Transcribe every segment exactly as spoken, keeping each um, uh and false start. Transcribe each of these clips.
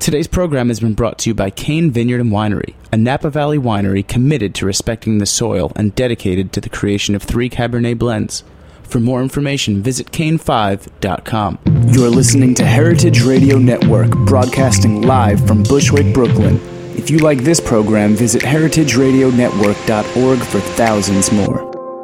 Today's program has been brought to you by Cain Vineyard and Winery, a Napa Valley winery committed to respecting the soil and dedicated to the creation of three Cabernet blends. For more information, visit cain five dot com. You're listening to Heritage Radio Network, broadcasting live from Bushwick, Brooklyn. If you like this program, visit heritage radio network dot org for thousands more.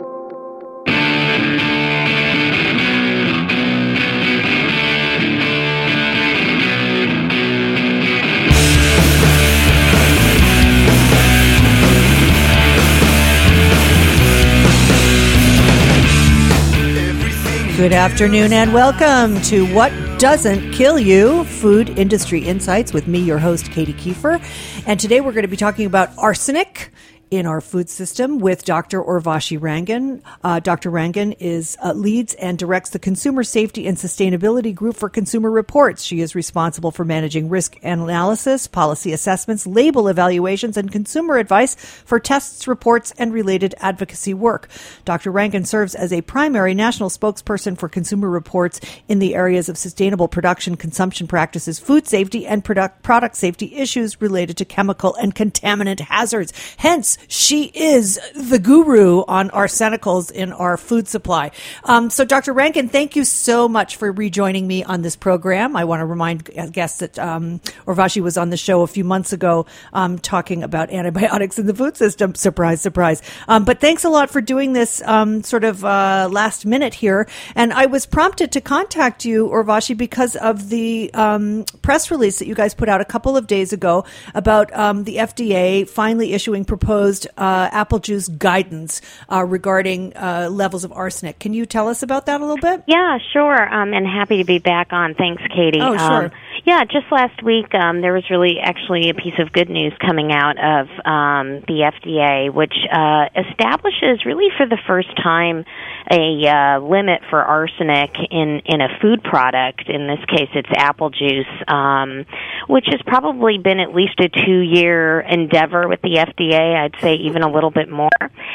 Good afternoon and welcome to What Doesn't Kill You, Food Industry Insights with me, your host, Katie Kiefer. And today we're going to be talking about arsenic in our food system with Doctor Urvashi Rangan. Uh, Doctor Rangan is uh, leads and directs the Consumer Safety and Sustainability Group for Consumer Reports. She is responsible for managing risk analysis, policy assessments, label evaluations, and consumer advice for tests, reports, and related advocacy work. Doctor Rangan serves as a primary national spokesperson for Consumer Reports in the areas of sustainable production, consumption practices, food safety, and product, product safety issues related to chemical and contaminant hazards. Hence, she is the guru on arsenicals in our food supply. Um, so, Doctor Rangan, thank you so much for rejoining me on this program. I want to remind guests that um, Urvashi was on the show a few months ago um, talking about antibiotics in the food system. Surprise, surprise. Um, but thanks a lot for doing this um, sort of uh, last minute here. And I was prompted to contact you, Urvashi, because of the um, press release that you guys put out a couple of days ago about um, the F D A finally issuing proposed Uh, apple juice guidance uh, regarding uh, levels of arsenic. Can you tell us about that a little bit? Yeah, sure. Um, and happy to be back on. Thanks, Katie. Oh, sure. Um, yeah, just last week um, there was really actually a piece of good news coming out of um, the F D A, which uh, establishes really for the first time a uh, limit for arsenic in, in a food product. In this case, it's apple juice, um, which has probably been at least a two-year endeavor with the F D A. I'd say even a little bit more.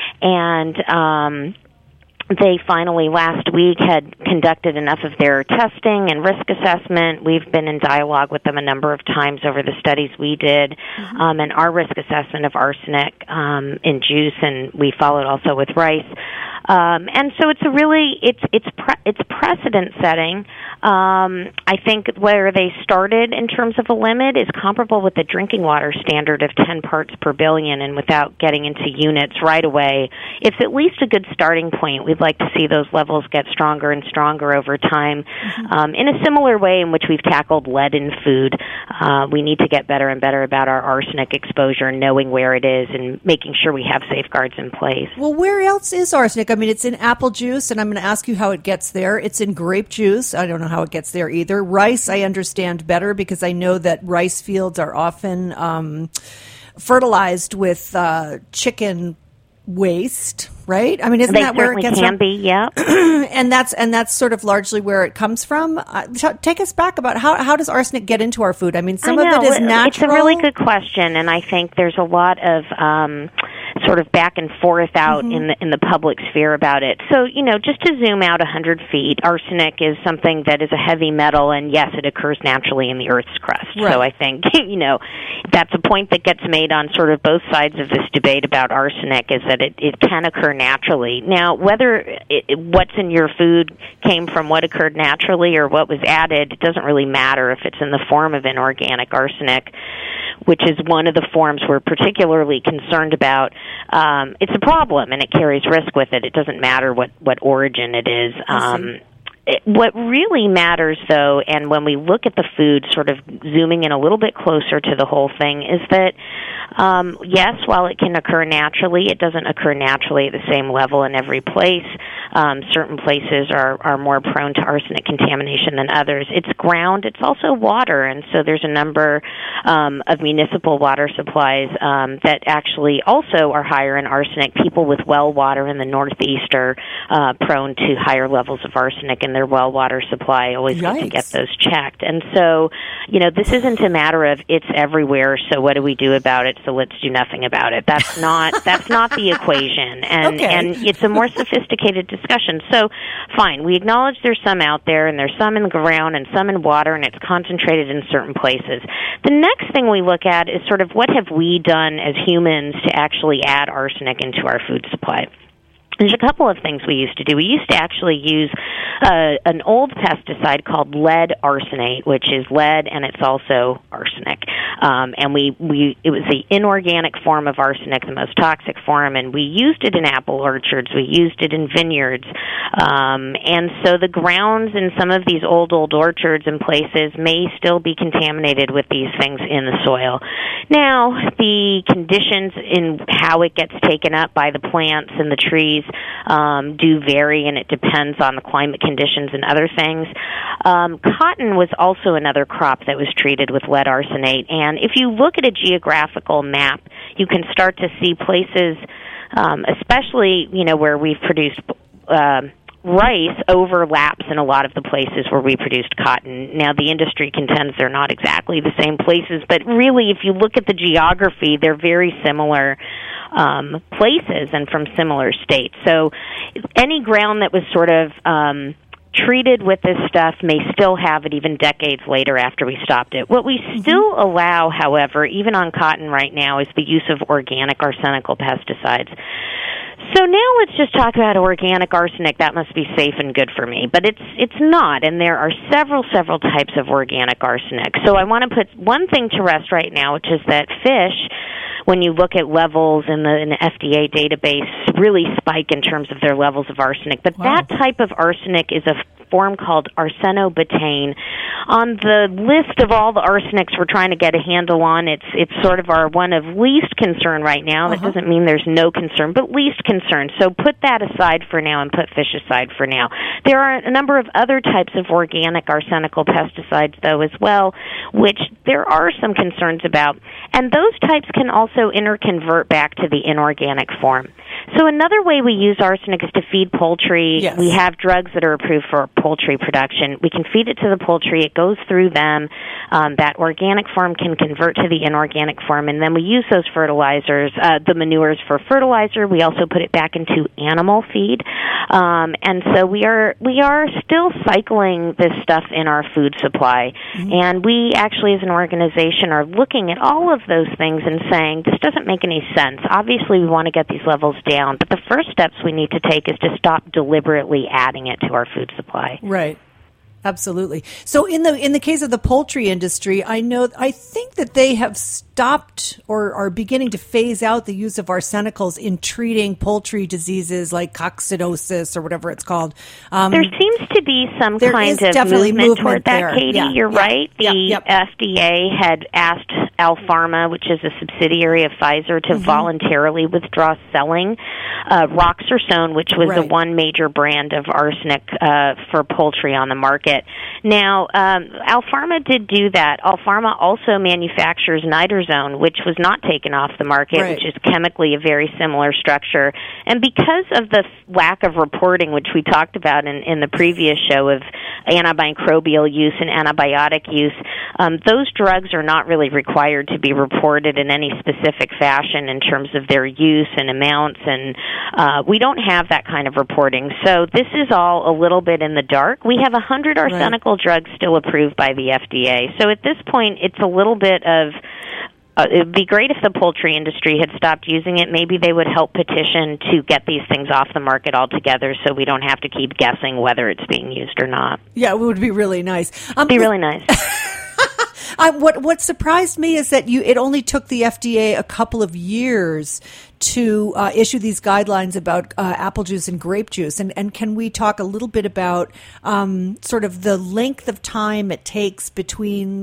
And um, they finally last week had conducted enough of their testing and risk assessment. We've been in dialogue with them a number of times over the studies we did, mm-hmm. um, and our risk assessment of arsenic um, in juice, and we followed also with rice. Um, and so it's a really it's it's pre- it's precedent setting. Um, I think where they started in terms of a limit is comparable with the drinking water standard of ten parts per billion, and without getting into units right away, it's at least a good starting point. We'd like to see those levels get stronger and stronger over time. Mm-hmm. Um, in a similar way in which we've tackled lead in food, uh, we need to get better and better about our arsenic exposure, knowing where it is and making sure we have safeguards in place. Well, where else is arsenic? I mean, it's in apple juice, and I'm going to ask you how it gets there. It's in grape juice. I don't know how it gets there either. Rice, I understand better because I know that rice fields are often um, fertilized with uh, chicken waste, right? I mean, isn't they that where it gets can from? be, yeah. and that's and that's sort of largely where it comes from. Uh, t- take us back about how how does arsenic get into our food? I mean, some I know. of it is natural. It's a really good question, and I think there's a lot of um, sort of back and forth out mm-hmm. in the in the public sphere about it. So, you know, just to zoom out one hundred feet, arsenic is something that is a heavy metal, and yes, it occurs naturally in the Earth's crust. Right. So I think, you know, that's a point that gets made on sort of both sides of this debate about arsenic, is that it, it can occur naturally. Now, whether it, what's in your food came from what occurred naturally or what was added, it doesn't really matter if it's in the form of inorganic arsenic, which is one of the forms we're particularly concerned about. Um, it's a problem, and it carries risk with it. It doesn't matter what, what origin it is. Um, it, what really matters, though, and when we look at the food, sort of zooming in a little bit closer to the whole thing, is that, um, yes, while it can occur naturally, it doesn't occur naturally at the same level in every place. Um, certain places are, are more prone to arsenic contamination than others. It's ground. It's also water, and so there's a number um, of municipal water supplies um, that actually also are higher in arsenic. People with well water in the Northeast are uh, prone to higher levels of arsenic in the their well water supply. Always Yikes. get to get those checked. And so, you know, this isn't a matter of it's everywhere, so what do we do about it? So let's do nothing about it. That's not that's not the equation. And okay. and it's a more sophisticated discussion. So, fine, we acknowledge there's some out there, and there's some in the ground and some in water, and it's concentrated in certain places. The next thing we look at is sort of what have we done as humans to actually add arsenic into our food supply. There's a couple of things we used to do. We used to actually use uh, an old pesticide called lead arsenate, which is lead and it's also arsenic. Um, and we, we it was the inorganic form of arsenic, the most toxic form, and we used it in apple orchards. We used it in vineyards. Um, and so the grounds in some of these old, old orchards and places may still be contaminated with these things in the soil. Now, the conditions in how it gets taken up by the plants and the trees Um, do vary, and it depends on the climate conditions and other things. Um, cotton was also another crop that was treated with lead arsenate, and if you look at a geographical map, you can start to see places, um, especially you know where we've produced uh, rice, overlaps in a lot of the places where we produced cotton. Now, the industry contends they're not exactly the same places, but really, if you look at the geography, they're very similar um, places and from similar states. So any ground that was sort of um, treated with this stuff may still have it even decades later after we stopped it. What we still allow, however, even on cotton right now, is the use of organic arsenical pesticides. So now let's just talk about organic arsenic. That must be safe and good for me. But it's it's not, and there are several, several types of organic arsenic. So I want to put one thing to rest right now, which is that fish, when you look at levels in the, in the F D A database, really spike in terms of their levels of arsenic. But wow. that type of arsenic is a form called arsenobutane. On the list of all the arsenics we're trying to get a handle on, it's it's sort of our one of least concern right now. That uh-huh. doesn't mean there's no concern, but least concern. So put that aside for now and put fish aside for now. There are a number of other types of organic arsenical pesticides, though, as well, which there are some concerns about. And those types can also interconvert back to the inorganic form. So another way we use arsenic is to feed poultry. Yes. We have drugs that are approved for poultry production. We can feed it to the poultry. It goes through them. Um, that organic form can convert to the inorganic form, and then we use those fertilizers, uh, the manures, for fertilizer. We also put it back into animal feed. Um, and so we are we are still cycling this stuff in our food supply. Mm-hmm. And we actually, as an organization, are looking at all of those things and saying, this doesn't make any sense. Obviously, we want to get these levels down, but the first steps we need to take is to stop deliberately adding it to our food supply. Right. Absolutely. So in the in the case of the poultry industry, I know I think that they have stopped or are beginning to phase out the use of arsenicals in treating poultry diseases like coccidosis or whatever it's called. Um, there seems to be some there kind is of definitely movement, movement toward that, there. Katie. Yeah, You're yeah, right. The yep, yep. F D A had asked Alpharma, which is a subsidiary of Pfizer, to mm-hmm. voluntarily withdraw selling uh, Roxurstone, which was right. the one major brand of arsenic uh, for poultry on the market. Now, um, Alpharma did do that. Alpharma also manufactures nitrazone, which was not taken off the market, right. which is chemically a very similar structure. And because of the lack of reporting, which we talked about in, in the previous show of antimicrobial use and antibiotic use, um, those drugs are not really required to be reported in any specific fashion in terms of their use and amounts, and uh, we don't have that kind of reporting. So this is all a little bit in the dark. We have one hundred arsenical right. drugs still approved by the F D A. So at this point, it's a little bit of Uh, it would be great if the poultry industry had stopped using it. Maybe they would help petition to get these things off the market altogether so we don't have to keep guessing whether it's being used or not. Yeah, it would be really nice. Um, be really nice. I, what what surprised me is that you it only took the F D A a couple of years to uh, issue these guidelines about uh, apple juice and grape juice. And, and can we talk a little bit about um, sort of the length of time it takes between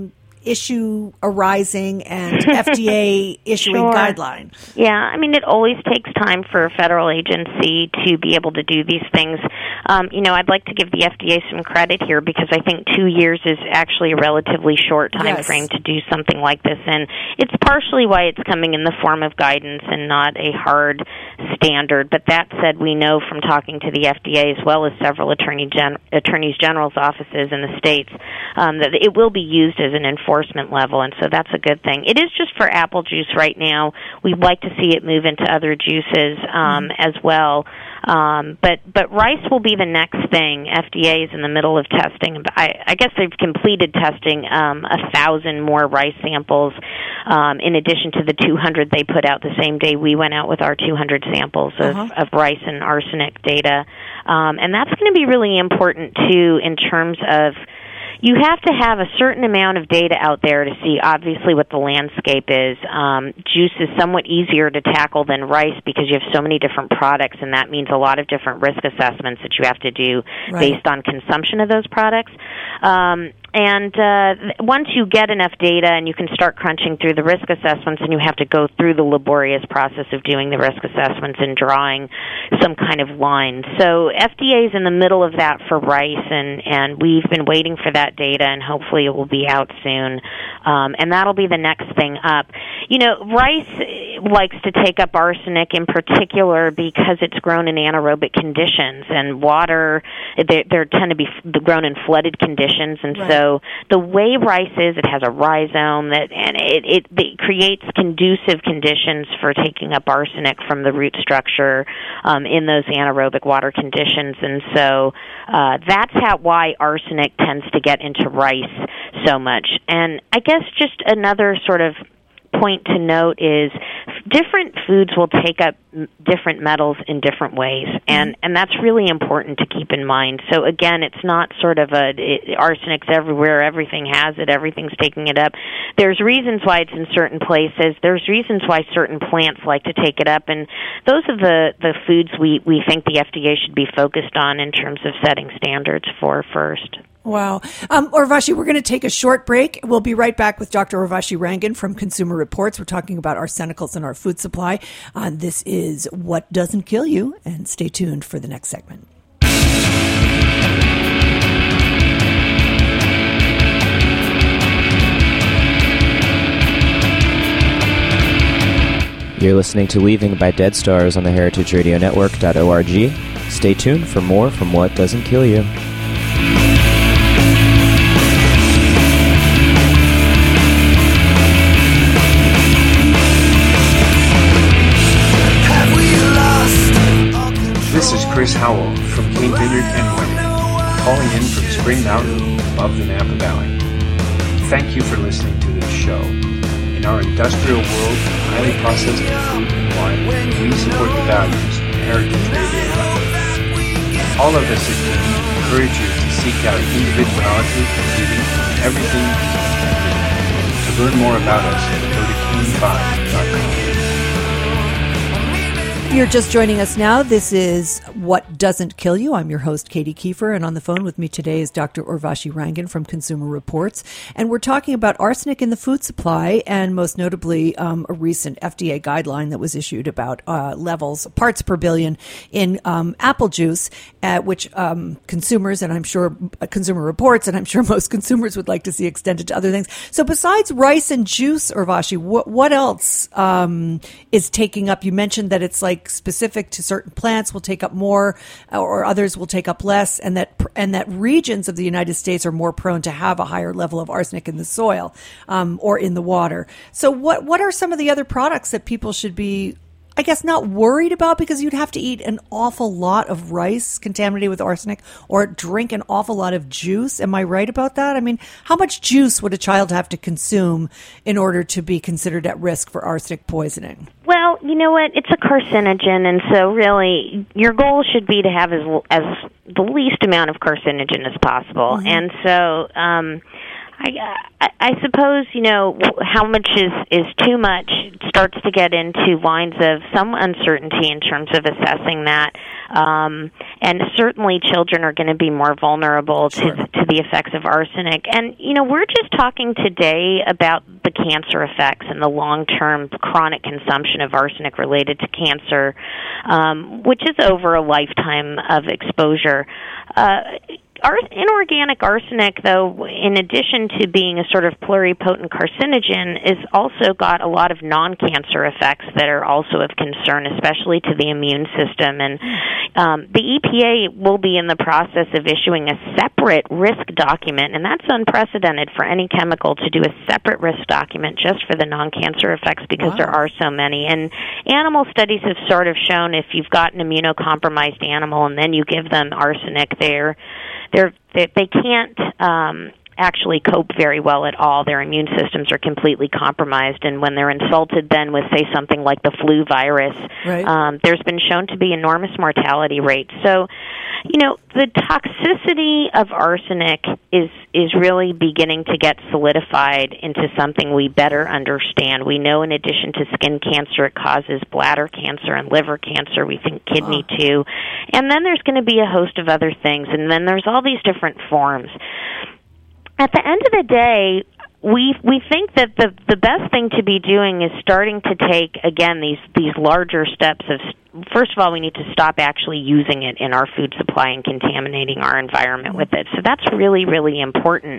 issue arising and F D A issuing Sure. guideline? Yeah, I mean, it always takes time for a federal agency to be able to do these things. Um, you know, I'd like to give the F D A some credit here because I think two years is actually a relatively short time Yes. frame to do something like this, and it's partially why it's coming in the form of guidance and not a hard standard. But that said, we know from talking to the F D A as well as several attorney gen- attorneys general's offices in the states um, that it will be used as an enforcement level, and so that's a good thing. It is just for apple juice right now. We'd like to see it move into other juices um, as well. Um, but but rice will be the next thing. F D A is in the middle of testing. I, I guess they've completed testing um, a thousand more rice samples um, in addition to the two hundred they put out the same day we went out with our two hundred samples of, Uh-huh. of rice and arsenic data. Um, and that's going to be really important, too, in terms of you have to have a certain amount of data out there to see, obviously, what the landscape is. Um, juice is somewhat easier to tackle than rice because you have so many different products, and that means a lot of different risk assessments that you have to do Right. based on consumption of those products. Um, and uh, th- once you get enough data and you can start crunching through the risk assessments, and you have to go through the laborious process of doing the risk assessments and drawing some kind of line. So F D A is in the middle of that for rice, and, and we've been waiting for that data, and hopefully it will be out soon. Um, and that'll be the next thing up. You know, rice likes to take up arsenic in particular because it's grown in anaerobic conditions, and water, they they tend to be f- grown in flooded conditions, and Right. so the way rice is, it has a rhizome that, and it, it, it creates conducive conditions for taking up arsenic from the root structure um, in those anaerobic water conditions, and so uh, that's how why arsenic tends to get into rice so much. And I guess just another sort of point to note is different foods will take up m- different metals in different ways, and and that's really important to keep in mind. So again, it's not sort of a it, arsenic's everywhere, everything has it, everything's taking it up. There's reasons why it's in certain places. There's reasons why certain plants like to take it up, and those are the the foods we we think the F D A should be focused on in terms of setting standards for first. Wow. Um, Urvashi, we're going to take a short break. We'll be right back with Doctor Urvashi Rangan from Consumer Reports. We're talking about arsenicals in our food supply. Uh, this is What Doesn't Kill You, and stay tuned for the next segment. You're listening to Leaving by Dead Stars on the heritage radio network dot org. Stay tuned for more from What Doesn't Kill You. This is Chris Howell from Cane Vineyard and Winery, calling in from Spring Mountain above the Napa Valley. Thank you for listening to this show. In our industrial world of highly processed food and wine, we support the values of Heritage Radio. All of us at Cane encourage you to seek out individuality and beauty in everything you do. To learn more about us, go to cane five dot com. If you're just joining us now, this is What Doesn't Kill You. I'm your host, Katie Kiefer, and on the phone with me today is Doctor Urvashi Rangan from Consumer Reports. And we're talking about arsenic in the food supply, and most notably um, a recent F D A guideline that was issued about uh, levels, parts per billion in um, apple juice, uh, which um, consumers, and I'm sure uh, Consumer Reports, and I'm sure most consumers would like to see extended to other things. So besides rice and juice, Urvashi, what, what else um, is taking up? You mentioned that it's like specific to certain plants will take up more, or others will take up less, and that and that regions of the United States are more prone to have a higher level of arsenic in the soil um, or in the water. So, what what are some of the other products that people should be, I guess, not worried about, because you'd have to eat an awful lot of rice contaminated with arsenic or drink an awful lot of juice? Am I right about that? I mean, how much juice would a child have to consume in order to be considered at risk for arsenic poisoning? Well, you know what? It's a carcinogen, and so really your goal should be to have as as the least amount of carcinogen as possible. Mm-hmm. And so um, I, I, I suppose, you know, how much is, is too much starts to get into lines of some uncertainty in terms of assessing that. Um, and certainly children are going to be more vulnerable Sure. to, to the effects of arsenic. And, you know, we're just talking today about the cancer effects and the long-term chronic consumption of arsenic related to cancer, um, which is over a lifetime of exposure. Uh, Our inorganic arsenic, though, in addition to being a sort of pluripotent carcinogen, is also got a lot of non-cancer effects that are also of concern, especially to the immune system. And um, the E P A will be in the process of issuing a separate risk document, and that's unprecedented for any chemical to do a separate risk document just for the non-cancer effects because Wow. there are so many. And animal studies have sort of shown if you've got an immunocompromised animal and then you give them arsenic, they're They're, they they can't um, actually cope very well at all. Their immune systems are completely compromised, and when they're insulted then with, say, something like the flu virus, Right. um, there's been shown to be enormous mortality rates. So, you know, the toxicity of arsenic is is really beginning to get solidified into something we better understand. We know in addition to skin cancer, it causes bladder cancer and liver cancer. We think kidney Oh. too. And then there's going to be a host of other things, and then there's all these different forms. At the end of the day, we we think that the the best thing to be doing is starting to take, again, these these larger steps of, first of all, we need to stop actually using it in our food supply and contaminating our environment with it. So that's really, really important.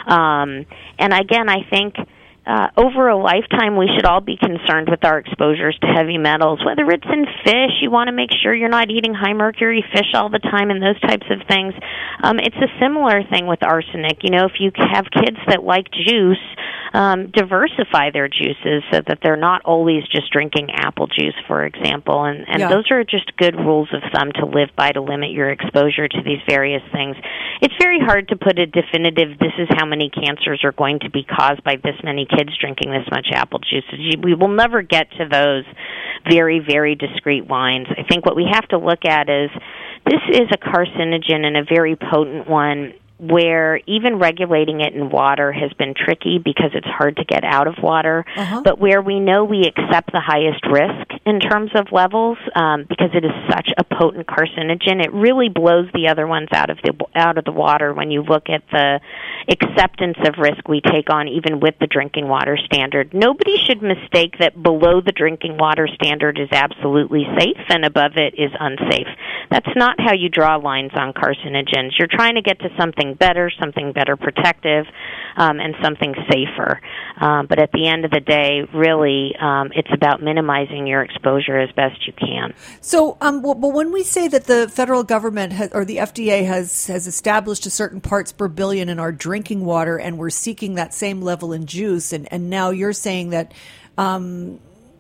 Um, and again, I think uh, over a lifetime, we should all be concerned with our exposures to heavy metals, whether it's in fish. You want to make sure you're not eating high mercury fish all the time and those types of things. Um, it's a similar thing with arsenic. You know, if you have kids that like juice, um, diversify their juices so that they're not always just drinking apple juice, for example. And, and Yeah. those are just good rules of thumb to live by to limit your exposure to these various things. It's very hard to put a definitive, this is how many cancers are going to be caused by this many kids drinking this much apple juice. We will never get to those very, very discrete lines. I think what we have to look at is this is a carcinogen and a very potent one, where even regulating it in water has been tricky because it's hard to get out of water, Uh-huh. but where we know we accept the highest risk in terms of levels um, because it is such a potent carcinogen, it really blows the other ones out of the out of the water when you look at the acceptance of risk we take on even with the drinking water standard. Nobody should mistake that below the drinking water standard is absolutely safe and above it is unsafe. That's not how you draw lines on carcinogens. You're trying to get to something better, something better protective, um, and something safer. Um, but at the end of the day, really, um, it's about minimizing your exposure as best you can. So, um, well, but when we say that the federal government has, or the F D A has has established a certain parts per billion in our drinking water, and we're seeking that same level in juice, and, and now you're saying that, um,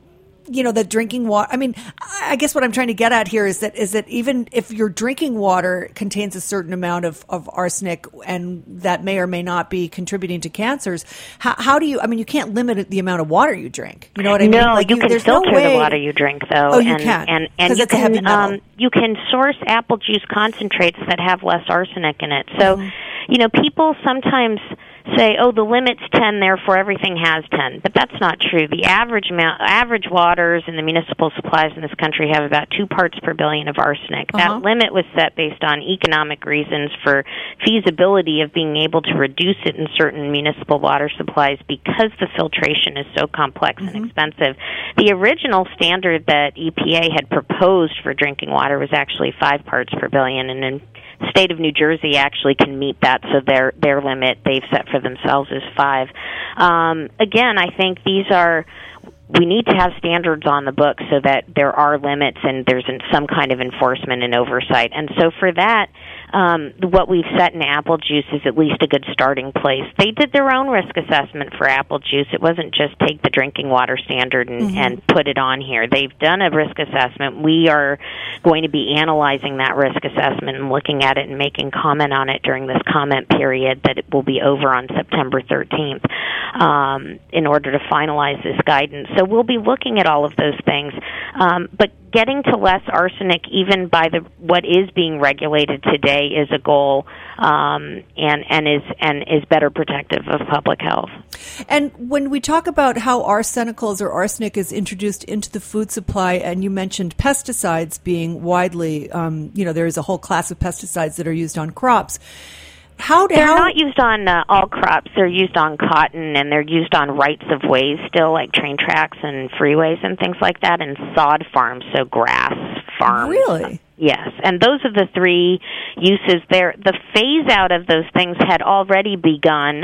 you know, that drinking water, I mean, I guess what I'm trying to get at here is that is that even if your drinking water contains a certain amount of, of arsenic and that may or may not be contributing to cancers, how, how do you, I mean, you can't limit the amount of water you drink. You know what I no, mean? Like you can there's filter no way, the water you drink, though. Oh, you and, can, And, and 'cause you it's a heavy can, metal. um, you can source apple juice concentrates that have less arsenic in it. So, Mm-hmm. you know, people sometimes say, oh, the limit's ten, therefore everything has ten. But that's not true. The average amount, average waters in the municipal supplies in this country have about two parts per billion of arsenic. Uh-huh. That limit was set based on economic reasons for feasibility of being able to reduce it in certain municipal water supplies because the filtration is so complex Mm-hmm. and expensive. The original standard that E P A had proposed for drinking water was actually five parts per billion, and in the state of New Jersey actually can meet that, so their their limit they've set for themselves is five. Um, again, I think these are, we need to have standards on the books so that there are limits and there's some kind of enforcement and oversight. And so for that, um, what we've set in apple juice is at least a good starting place. They did their own risk assessment for apple juice. It wasn't just take the drinking water standard and, mm-hmm. and put it on here. They've done a risk assessment. We are going to be analyzing that risk assessment and looking at it and making comment on it during this comment period that it will be over on September thirteenth um, in order to finalize this guidance. So we'll be looking at all of those things. Um, but getting to less arsenic, even by the what is being regulated today, is a goal, um, and and is and is better protective of public health. And when we talk about how arsenicals or arsenic is introduced into the food supply, and you mentioned pesticides being widely, um, you know, there is a whole class of pesticides that are used on crops. How do, they're how, not used on uh, all crops. They're used on cotton, and they're used on rights of ways still, like train tracks and freeways and things like that, and sod farms, so grass farms. Really? Yes, and those are the three uses there. The phase-out of those things had already begun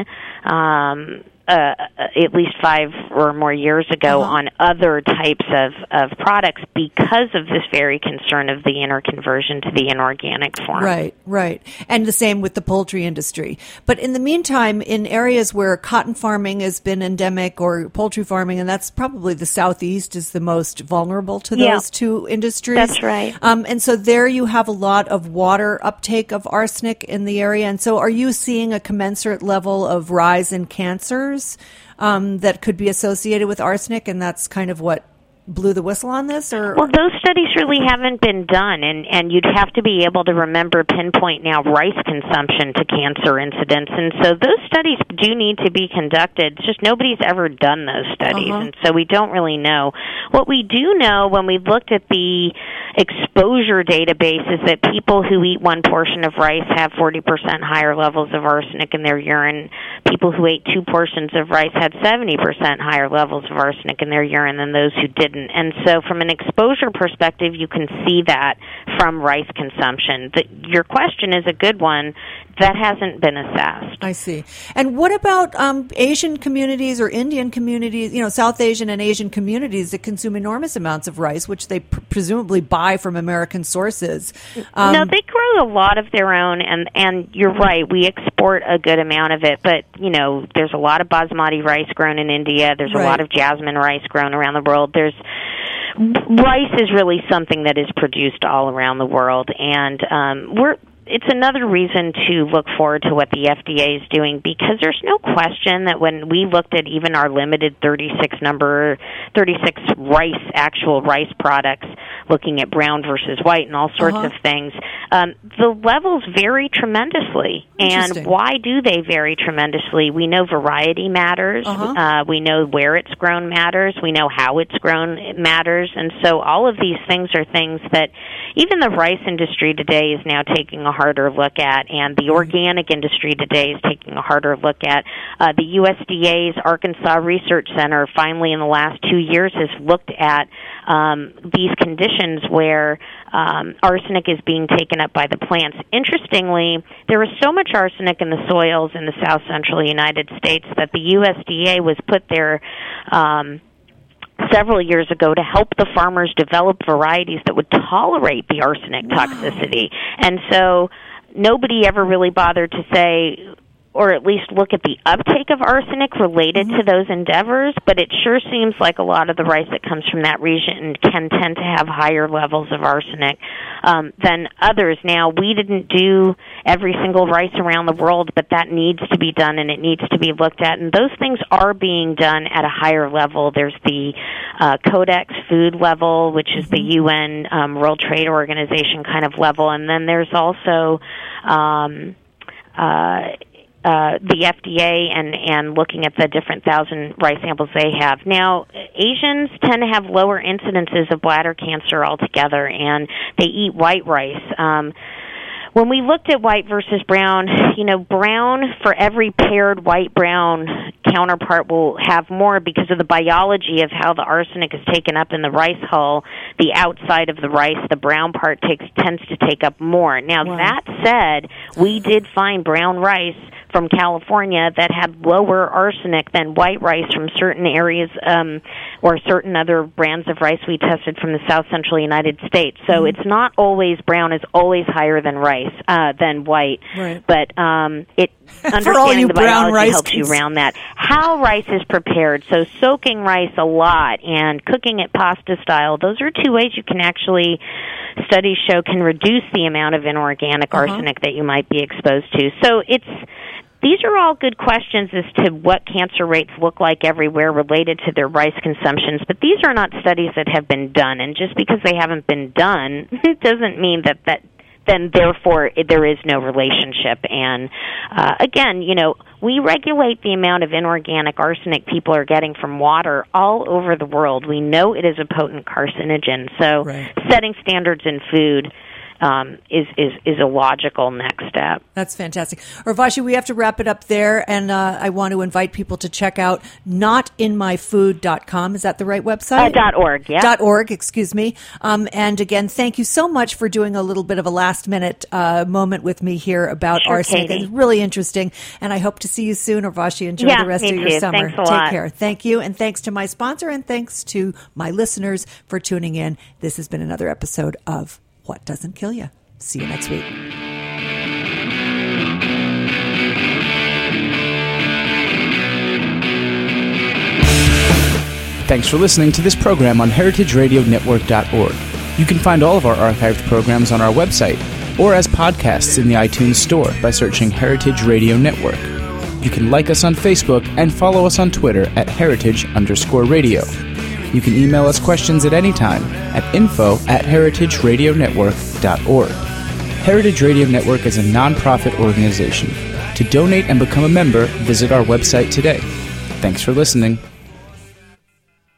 um, uh, at least five or more years ago uh-huh. on other types of, of products because of this very concern of the interconversion to the inorganic form. Right, right. And the same with the poultry industry. But in the meantime, in areas where cotton farming has been endemic or poultry farming, and that's probably the Southeast is the most vulnerable to those yeah, two industries. That's right. Um, and so there you have a lot of water uptake of arsenic in the area. And so are you seeing a commensurate level of rise in cancers um, that could be associated with arsenic? And that's kind of what blew the whistle on this? Or well, those studies really haven't been done, and, and you'd have to be able to remember, pinpoint now rice consumption to cancer incidence, and so those studies do need to be conducted. It's just nobody's ever done those studies, uh-huh. and so we don't really know. What we do know when we looked at the exposure database is that people who eat one portion of rice have forty percent higher levels of arsenic in their urine. People who ate two portions of rice had seventy percent higher levels of arsenic in their urine than those who didn't. And so from an exposure perspective, you can see that from rice consumption. The, your question is a good one. That hasn't been assessed. I see. And what about um, Asian communities or Indian communities, you know, South Asian and Asian communities that consume enormous amounts of rice, which they pr- presumably buy from American sources? Um, no, they grow a lot of their own, and, and you're right, we export a good amount of it, but, you know, there's a lot of basmati rice grown in India. There's right. a lot of jasmine rice grown around the world. There's rice is really something that is produced all around the world, and um, we're it's another reason to look forward to what the F D A is doing, because there's no question that when we looked at even our limited thirty-six number, thirty-six rice, actual rice products, looking at brown versus white and all sorts uh-huh. of things, um, the levels vary tremendously. And why do they vary tremendously? We know variety matters. Uh-huh. Uh, we know where it's grown matters. We know how it's grown matters. And so all of these things are things that even the rice industry today is now taking a harder look at, and the organic industry today is taking a harder look at. Uh, the U S D A's Arkansas Research Center finally in the last two years has looked at um, these conditions where um, arsenic is being taken up by the plants. Interestingly, there was so much arsenic in the soils in the south central United States that the U S D A was put there um, several years ago to help the farmers develop varieties that would tolerate the arsenic toxicity. And so nobody ever really bothered to say, or at least look at the uptake of arsenic related mm-hmm. to those endeavors, but it sure seems like a lot of the rice that comes from that region can tend to have higher levels of arsenic um, than others. Now, we didn't do every single rice around the world, but that needs to be done, and it needs to be looked at, and those things are being done at a higher level. There's the uh, Codex food level, which is the U N um, World Trade Organization kind of level, and then there's also um, uh, Uh, the F D A and, and looking at the different thousand rice samples they have. Now, Asians tend to have lower incidences of bladder cancer altogether, and they eat white rice. Um, when we looked at white versus brown, you know, brown, for every paired white-brown counterpart will have more because of the biology of how the arsenic is taken up in the rice hull. The outside of the rice, the brown part takes tends to take up more. Now, wow. that said, we did find brown rice from California that had lower arsenic than white rice from certain areas um, or certain other brands of rice we tested from the south central United States. So mm-hmm. it's not always brown is always higher than rice, uh, than white. Right. But um, it understanding the biology helps you around that. How rice is prepared, so soaking rice a lot and cooking it pasta style, those are two ways you can actually, studies show, can reduce the amount of inorganic uh-huh. arsenic that you might be exposed to. So it's these are all good questions as to what cancer rates look like everywhere related to their rice consumptions, but these are not studies that have been done, and just because they haven't been done doesn't mean that that then therefore there is no relationship. And uh, again, you know, we regulate the amount of inorganic arsenic people are getting from water all over the world. We know it is a potent carcinogen, so right. setting standards in food Um, is, is is a logical next step. That's fantastic. Urvashi, we have to wrap it up there, and uh, I want to invite people to check out not in my food dot com. Is that the right website? Uh, dot .org, yeah. Dot .org, excuse me. Um, and again, thank you so much for doing a little bit of a last-minute uh, moment with me here about sure, arsenic. Katie. It's really interesting, and I hope to see you soon, Urvashi. Enjoy yeah, the rest me of your too. summer. Thanks a Take lot. care. Thank you, and thanks to my sponsor, and thanks to my listeners for tuning in. This has been another episode of What Doesn't Kill You. See you next week. Thanks for listening to this program on heritage radio network dot org. You can find all of our archived programs on our website or as podcasts in the iTunes Store by searching Heritage Radio Network. You can like us on Facebook and follow us on Twitter at heritage underscore radio. You can email us questions at any time at info at heritage radio network dot org. Heritage Radio Network is a non-profit organization. To donate and become a member, visit our website today. Thanks for listening.